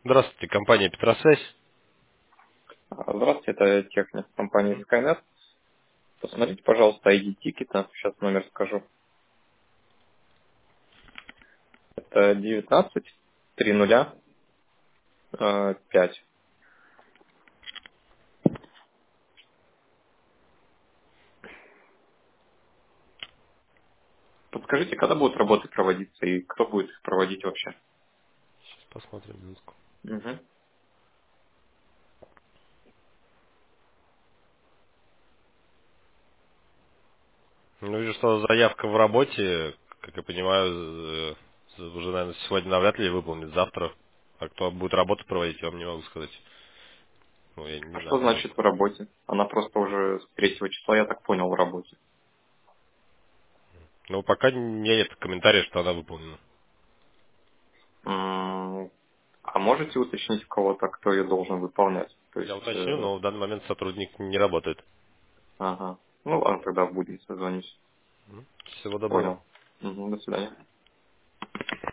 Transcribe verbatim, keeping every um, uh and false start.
Здравствуйте, компания Петросвязь. А, Здравствуйте, это техник компании Skynet. Посмотрите, пожалуйста, ай ди тикета. Сейчас номер скажу. Это девятнадцать три нуля пять. Подскажите, когда будут работы проводиться и кто будет их проводить вообще? Сейчас посмотрим минутку. Угу. Ну, вижу, что заявка в работе, как я понимаю, э, уже, наверное, сегодня навряд ли выполнит, завтра. А кто будет работу проводить, я вам не могу сказать. Ну, я не А знаю, что наверное. значит в работе? Она просто уже с третьего числа, я так понял, в работе. Ну, пока нет комментариев, что она выполнена. М, А можете уточнить у кого-то, кто ее должен выполнять? То Я есть, уточню, э, но в данный момент сотрудник не работает. ага. Ну ладно, тогда в будни созвонюсь. Мгм. Всего доброго. Понял. Мгм, до свидания.